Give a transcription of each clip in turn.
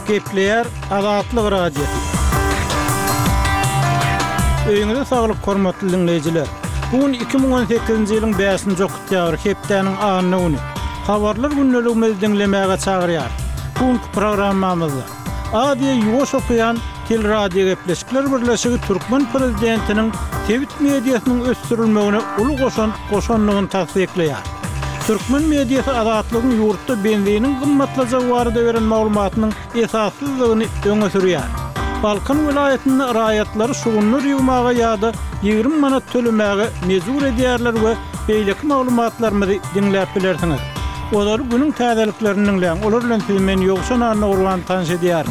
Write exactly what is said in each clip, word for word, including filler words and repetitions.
Gepleyer Azatlyk radiosu. Öýüňizde saglyk hormatly dinleýijiler. Bugün iki bin on sekizinji ýylyň beşinji oktýabr hepdeniň anyny güni. Habarlar günneligimizi dinlemäge çagyrýar. Bugünkü programmamyzda Adiýe ýuwaş okuyan Teleradio Gepleşikler Birleşigi Türkmen prezidentiniň Tewit mediýasynyň ösdürilmegine uly goşan goşanlygyny tasdikleýär. Türkmen mediýasy azatlygyň ýurtda benliğinin gymmatlaja barada beren maglumatynyň esassyzlygyny öňe sürýär. Balkan vilayatynyň raýatlary şugunlar ýymaga ýa-da ýygrimi manat tölemäge mezur edýärler we beýleki maglumatlarymyzy dinläp bilersiňiz. Olar günüň täzeliklerini dinleýän, olar bilen men ýogşan anyny urgan tanış edýärim.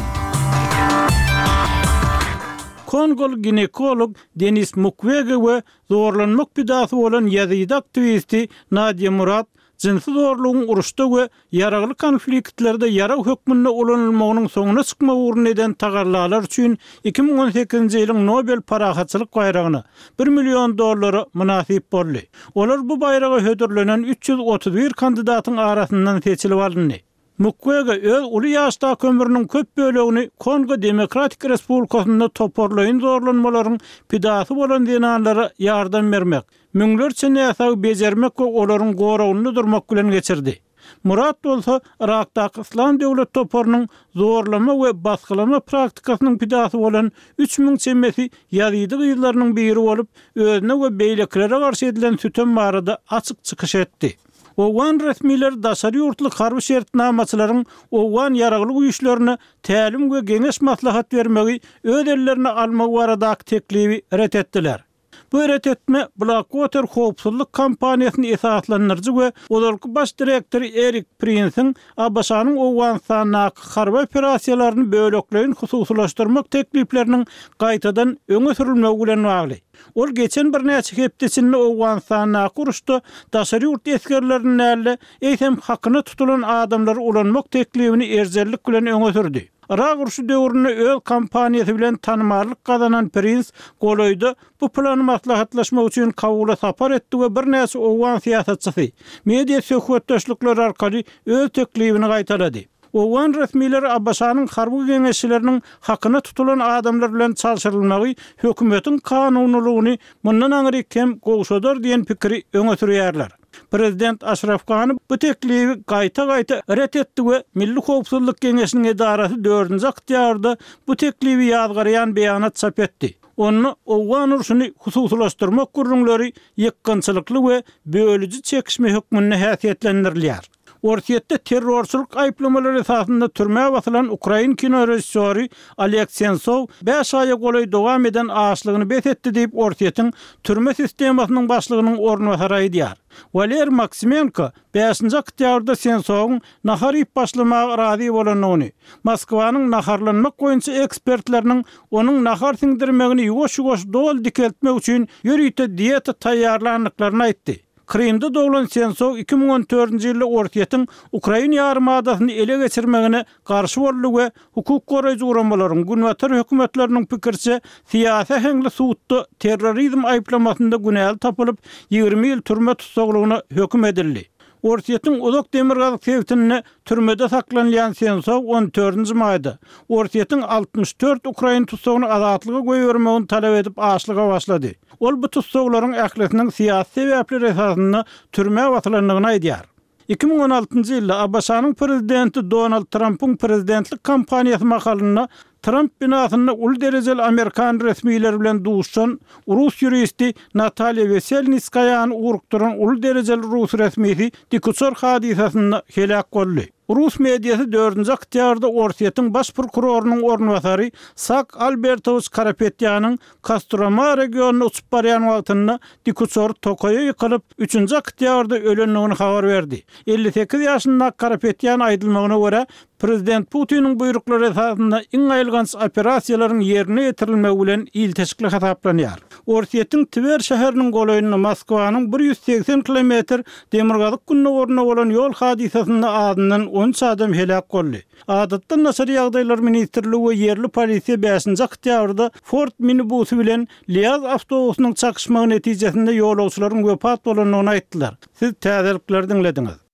Kongol ginekolog Denis Mukwege we zorlanmak bidasy bolan ýazyda aktivisti Nadia Murat jinsi zorlugyň uruşda we yaragly konfliktlerde yara hökmünde ulanylmagynyň soňuna çykma uğrun eden tagarlalar üçin iki bin on sekizinji ýylyň Nobel parahatçylyk bayragyny bir million dollary münasip boldy. Olar bu bayraga hödürlenen üç yüz otuz bir kandidatyň arasyndan seçilip alındy. Mukwege öz uly ýaşda kömüriniň köp bölegini Kongo Demokratik Respublikasynda toparlaýyn zorlanmalaryň pidasy bolan dinanlara ýardam bermek, müňlerçe näsä bejermek we olaryň goragyny durmak bilen geçirdi. Murat bolsa Irakdaky İslam döwlet toparynyň zorlama we baskylama praktikasynyň pidasy bolan üç ming çemmesi ýazydy gyýlarynyň biri bolup özüne we beýleklere garşy edilen sütön barada açyk çykyş etdi. Owan resmiler daşary ýurtly harby şertnamaçylaryň owan yaragly güýçlerine tälim we geňeş maslahat bermegi öz ellerine almagy baradaky teklibi ret etdiler. Bu ret etme Blackwater howpsuzlyk kampaniýasyny esaslandyrjy we olarky baş direktori Erik Prince'iň Abaşanyň owan sanaky harby operasiýalaryny bölekleýin hususlaşdyrmak teklipleriniň gaýtadan öňe sürilmegi bilen bagly. Ol geçen bir näçe hepde içinde owan sanaky uruşda daşary ýurt eskerleriniň näle eýsem hakyny tutulan adamlary ulanmak teklibini erzellik bilen öňe sürdi. Irak uruşy döwründe öz kampaniýasy bilen tanymarlyk gazanan Prince goloýda bu plany maslahatlaşmak üçin Kabula sapar etdi we bir näçe owan siýasatçysy media söhbetdeşlikleri arkaly öz teklibini gaýtarady. Owan resmiler Abaşanyň harby geňeşçileriniň hakyny tutulan adamlar bilen çalşyrylmagy hökümetiň kanunylygyny mundan aňry kem gowşadar diýen pikiri öňe sürýärler. Prezident Ashraf Ghani bu teklibi gaýta-gaýta ret etdi we Milli Howpsuzlyk Geňeşiniň edarasy dördünji oktýabrda bu teklibi ýazgarýan beýanat çap etdi. Onu owan urşuny hususlaşdyrmak gurrunlary ýykgynçylykly we bölüji çekişme hökmüne häsiýetlendirilýär. Ortiýetde terrorçylyk aýplamalary esasynda türmäge basylan Ukrain kino rejissöri Oleg Sentsov beş aýa golay dowam eden aşlygyny besetdi diýip ortiýetiň türme sistemasynyň başlygynyň ornwasary aýdýar. Valer Maksimenko beşinji oktýabrda Sentsowyň nahar ýyp başlamagy razy bolanyny, Moskwanyň naharlanmak goýunça ekspertleriniň onuň nahar siňdirmegini ýuwaş-ýuwaş dol dikeltmek üçin ýürüýte dieta taýýarlandyklaryny aýtdy. Krimde dowlan Sentsov iki bin on dördünji ýylda ortiýetiň Ukraina ýarymadasyny ele geçirmegine garşy boldy we hukuk goraýjy uramalaryň günwatar hökümetleriniň pikirçe siýasy heňli suwtda terrorizm aýplamasynda günäli tapylyp ýygrimi ýyl türme tutsaklygyna höküm edildi. Ortiýetiň Ozak Demirgazy Sewtine türmede saklanýan Sentsov on dördünji maýda ortiýetiň altmış dört Ukraina tutsagyny azatlyga goýbermegini talap edip aşlyga başlady. Ol bu tutsaklaryň ähliniň siýasy sebäpleri esasynda türmäge batylandygyny aýdýar. iki bin on altynji ýylda Abaşanyň prezidenti Donald Trump'yň prezidentlik kampaniýasy makalyna Trump binasynda ul derejeli Amerikan resmiýetleri bilen duşan Rus ýuristi Natalia Veselnitskaýany urukduran ul derejeli Rus resmiýeti Dikutsor hadisasyna helak boldy. Rus mediýasy dördünji oktýabrda ortiýetiň baş prokurorunyň ornwasary Sak Albertovich Karapetýanyň Kostroma regionuna uçup barýan wagtynda Dikutsor Tokoýa ýykylyp üçünji oktýabrda ölenligini habar berdi. elli sekiz ýaşyndaky Karapetýan aýdylmagyna görä Prezident Putin'in buyruklary esasynda iň aýylgans operasiýalaryň ýerine ýetirilmegi bilen ilteşikli hasaplanýar. Ortiýetiň Tver şäheriniň golaýyna Moskwanyň bir yüz seksen kilometr demirgazyk günne orna bolan ýol hadisasynda adyndan on üç adam helak boldy. Adatda Naşary ýagdaýlar ministrligi we ýerli polisiýa beşinji oktýabrda Ford minibusy bilen Liaz awtobusynyň çakışmagy netijesinde ýolagçylaryň wepat bolanyny aýtdylar. Siz täzelikleri dinlediňiz.